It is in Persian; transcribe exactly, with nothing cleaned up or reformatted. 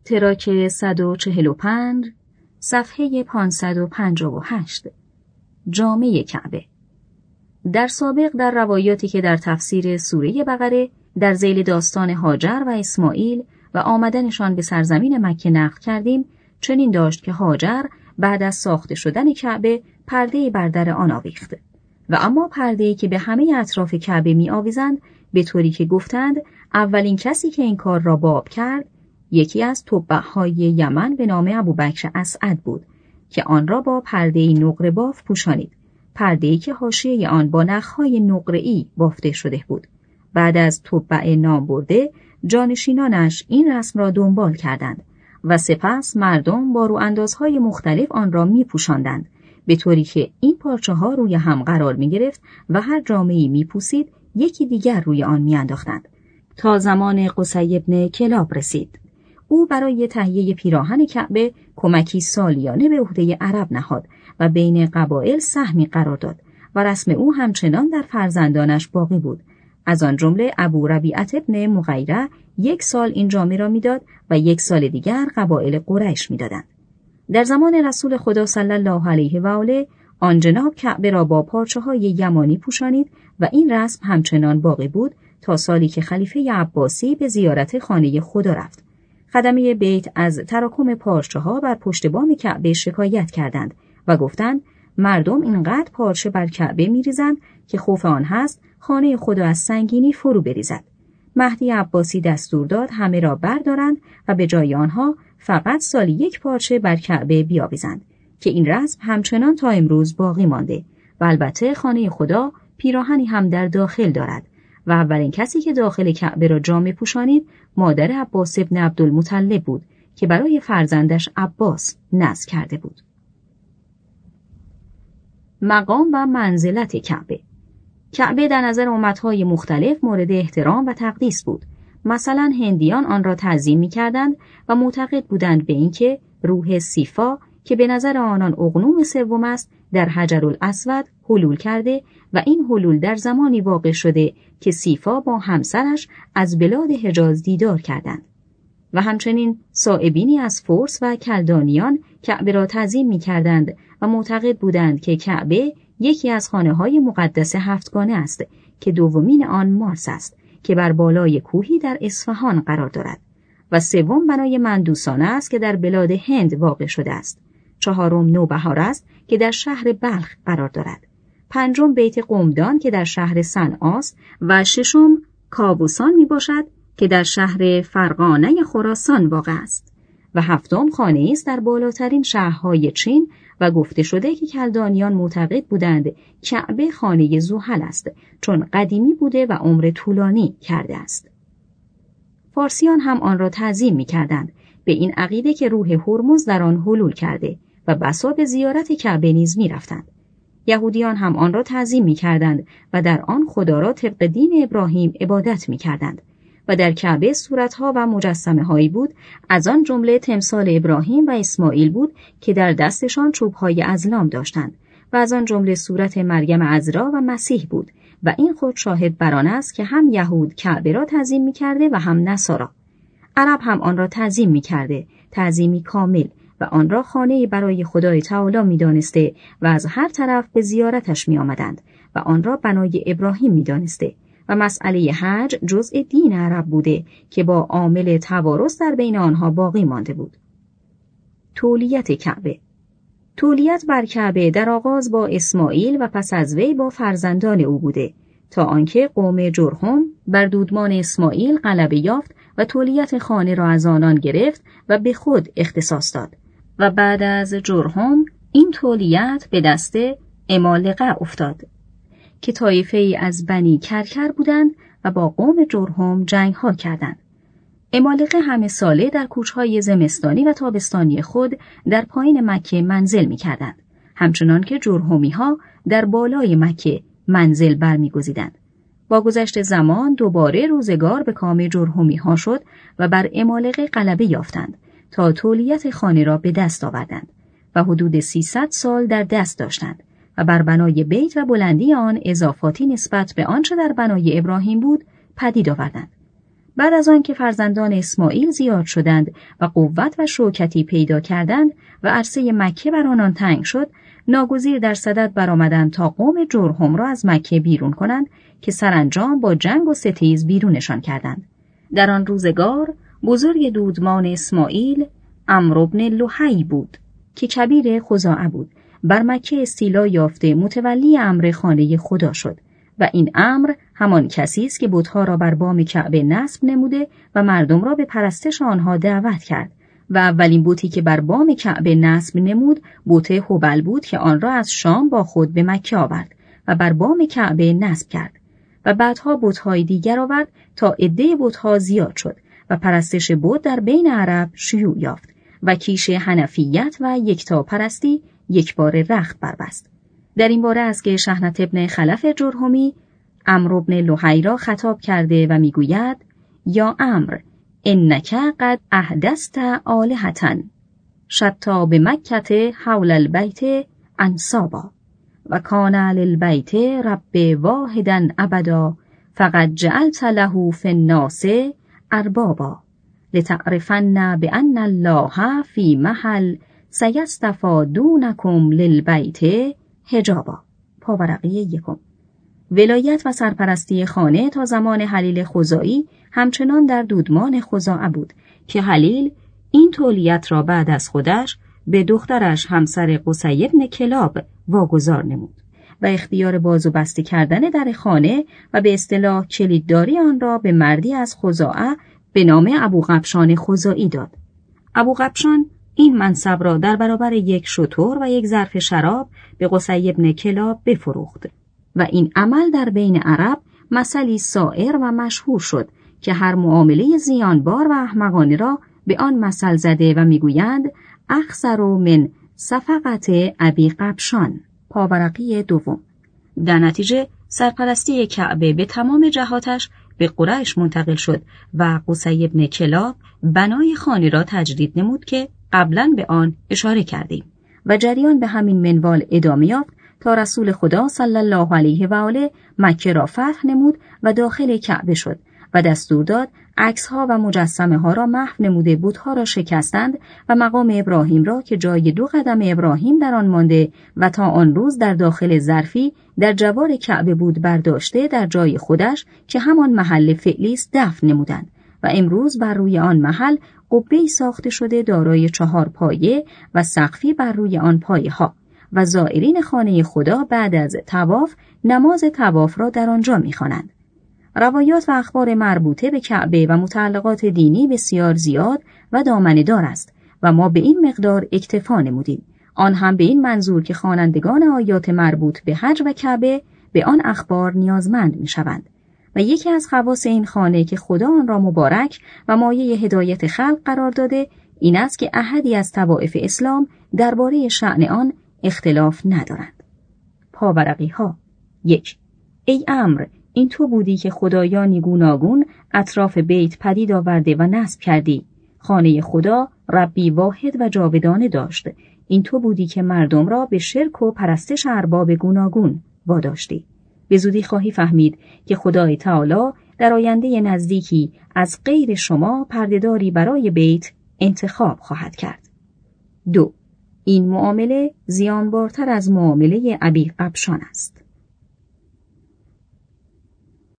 تراک صد و چهل و پنج، صفحه پانصد و پنجاه و هشت. جامه کعبه. در سابق در روایاتی که در تفسیر سوره بقره در ذیل داستان هاجر و اسماعیل و آمدنشان به سرزمین مکه نقل کردیم، چنین داشت که هاجر بعد از ساخته شدن کعبه پرده‌ای بر در آن آویخت و اما پرده‌ای که به همه اطراف کعبه می آویزند، به طوری که گفتند اولین کسی که این کار را باب کرد یکی از تبع‌های یمن به نام ابوبکر اسعد بود که آن را با پرده‌ای نقره باف پوشانید، پرده‌ای که حاشیه آن با نخ‌های نقره‌ای بافته شده بود. بعد از تبع نام برده، جانشینانش این رسم را دنبال کردند و سپس مردم با رواندازهای مختلف آن را می پوشاندند، به طوری که این پارچه ها روی هم قرار می گرفت و هر جامه‌ای می پوسید یکی دیگر روی آن می انداختند تا زمان قصی بن کلاب رسید. او برای تهیه پیراهن کعبه کمکی سالیانه به عهده عرب نهاد و بین قبایل سهمی قرار داد و رسم او همچنان در فرزندانش باقی بود. از آن جمله ابو ربیعه ابن مغیره یک سال این جامه را میداد و یک سال دیگر قبایل قریش میدادند. در زمان رسول خدا صلی الله علیه و آله آن جناب کعبه را با پارچه های یمانی پوشانید و این رسم همچنان باقی بود تا سالی که خلیفه عباسی به زیارت خانه خدا رفت. خدمه بیت از تراکم پارچه ها بر پشت بام کعبه شکایت کردند و گفتند مردم اینقدر پارچه بر کعبه میریزند که خوف آن هست خانه خدا از سنگینی فرو بریزد. مهدی عباسی دستور داد همه را بردارند و به جای آنها فقط سالی یک پارچه بر کعبه بیاویزند که این رسم همچنان تا امروز باقی مانده و البته خانه خدا پیراهنی هم در داخل دارد و اولین کسی که داخل کعبه را جامه پوشانید مادر عباس ابن عبدالمطلب بود که برای فرزندش عباس نذر کرده بود. مقام و منزلت کعبه. کعبه در نظر امتهای مختلف مورد احترام و تقدیس بود. مثلا هندیان آن را تعظیم می‌کردند و معتقد بودند به اینکه روح سیفا که به نظر آنان اقنوم سوم است در حجرالاسود حلول کرده و این حلول در زمانی واقع شده که سیفا با همسرش از بلاد حجاز دیدار کردند. و همچنین صائبینی از فرس و کلدانیان کعبه را تعظیم می‌کردند و معتقد بودند که کعبه یکی از خانه‌های مقدس هفتگانه است که دومین آن مارس است که بر بالای کوهی در اصفهان قرار دارد و سوم بنای مندوسانه است که در بلاد هند واقع شده است. چهارم نوبهار است که در شهر بلخ قرار دارد. پنجم بیت قمدان که در شهر صنعا است و ششم کابوسان می باشد که در شهر فرغانه خراسان واقع است و هفتم خانه است در بالاترین شهرهای چین و گفته شده که کلدانیان معتقد بودند کعبه خانه زحل است چون قدیمی بوده و عمر طولانی کرده است. فارسیان هم آن را تعظیم می کردند به این عقیده که روح هرمز در آن حلول کرده و بسا به زیارت کعبه نیز می رفتند. یهودیان هم آن را تعظیم می کردند و در آن خدا را طبق دین ابراهیم عبادت می کردند و در کعبه صورتها و مجسمه هایی بود، از آن جمله تمثال ابراهیم و اسماعیل بود که در دستشان چوبهای ازلام داشتند و از آن جمله صورت مریم عذرا و مسیح بود و این خود شاهد بر آن است که هم یهود کعبه را تعظیم می کرده و هم نصارا. عرب هم آن را تعظیم می کرده، تعظیمی کامل و آن را خانه‌ای برای خدای تعالی می دانسته و از هر طرف به زیارتش می آمدند و آن را بنای ابراهیم می دانسته و مسئله حج جزء دین عرب بوده که با عامل توارث در بین آنها باقی مانده بود. تولیت کعبه. تولیت بر کعبه در آغاز با اسماعیل و پس از وی با فرزندان او بوده تا آنکه قوم جرهم بر دودمان اسماعیل غلبه یافت و تولیت خانه را از آنان گرفت و به خود اختصاص داد و بعد از جرهم این تولیت به دست عمالقه افتاد که طایفه ای از بنی کرکر بودند و با قوم جرهم جنگ ها کردند. عمالقه همه ساله در کوچهای زمستانی و تابستانی خود در پایین مکه منزل می کردند، همچنان که جرهمی ها در بالای مکه منزل برمی گزیدند. با گذشت زمان دوباره روزگار به کام جرهمی ها شد و بر عمالقه غلبه یافتند تا تولیت خانه را به دست آوردند و حدود سیصد سال در دست داشتند و بر بنای بیت و بلندی آن اضافاتی نسبت به آنچه در بنای ابراهیم بود پدید آوردند. بعد از آن که فرزندان اسماعیل زیاد شدند و قوت و شوکتی پیدا کردند و عرصه مکه بر آنان تنگ شد، ناگزیر در صدد برآمدند تا قوم جرهم را از مکه بیرون کنند که سرانجام با جنگ و ستیز بیرونشان کردند. در آن روزگار بزرگ دودمان اسماعیل عمرو بن لحی بود که کبیر خزاعه بود. بر مکه استیلا یافته متولی امر خانه خدا شد و این امر همان کسی است که بت‌ها را بر بام کعبه نصب نموده و مردم را به پرستش آنها دعوت کرد و اولین بتی که بر بام کعبه نصب نمود بت هبل بود که آن را از شام با خود به مکه آورد و بر بام کعبه نصب کرد و بعدها بت‌های دیگر آورد تا عده بت‌ها زیاد شد و پرستش بت در بین عرب شیوع یافت و کیش حنفیت و یکتاپرستی یک بار رخت بربست. در این باره است که شحنة ابن خلف جرهمی عمرو بن لحی را خطاب کرده و میگوید: یا عمرو انک قد احدثت آلهة شتی بمکة حول البیت انصابا و کان للبیت رب واحدا ابدا فقد جعلت له فی الناس اربابا لتعرفن بان الله فی محل سیستفادونکم للبیت حجابا. پاورقی یکم. ولایت و سرپرستی خانه تا زمان حلیل خزاعی همچنان در دودمان خزاعه بود که حلیل این تولیت را بعد از خودش به دخترش همسر قصی بن کلاب واگذار نمود و اختیار باز و بسته کردن در خانه و به اصطلاح کلیدداری آن را به مردی از خزاعه به نام ابوقبشان خزاعی داد. ابوقبشان این منصب را در برابر یک شتر و یک ظرف شراب به قصی بن کلاب بفروخت و این عمل در بین عرب مثلی سائر و مشهور شد که هر معامله زیانبار و احمقانه را به آن مثل زده و میگویند اخسر من صفقت ابی قبشان. پاورقی دوم. در نتیجه سرپرستی کعبه به تمام جهاتش به قریش منتقل شد و قصی بن کلاب بنای خانه را تجدید نمود که قبلا به آن اشاره کردیم و جریان به همین منوال ادامه یافت تا رسول خدا صلی الله علیه و آله مکه را فتح نمود و داخل کعبه شد و دستور داد عکس‌ها و مجسمه ها را محو نموده بت‌ها را شکستند و مقام ابراهیم را که جای دو قدم ابراهیم در آن مانده و تا آن روز در داخل ظرفی در جوار کعبه بود برداشته در جای خودش که همان محل فعلی است دفن نمودند و امروز بر روی آن محل قبه‌ای ساخته شده دارای چهار پایه و سقفی بر روی آن پایه ها و زائرین خانه خدا بعد از طواف نماز طواف را در آنجا می‌خوانند. روایات و اخبار مربوطه به کعبه و متعلقات دینی بسیار زیاد و دامنه‌دار است و ما به این مقدار اکتفا نمودیم، آن هم به این منظور که خوانندگان آیات مربوط به حج و کعبه به آن اخبار نیازمند می‌شوند. و یکی از خواص این خانه که خدا آن را مبارک و مایه هدایت خلق قرار داده این است که احدی از طوائف اسلام درباره شأن آن اختلاف ندارند. پاورقی ها. یک. ای عمرو، این تو بودی که خدایانی گوناگون اطراف بیت پدید آورده و نصب کردی. خانه خدا ربی واحد و جاودانه داشت. این تو بودی که مردم را به شرک و پرستش ارباب گوناگون واداشتی. به زودی خواهی فهمید که خدای تعالی در آینده نزدیکی از غیر شما پردهداری برای بیت انتخاب خواهد کرد. دو. این معامله زیانبارتر از معامله ابی قبشان است.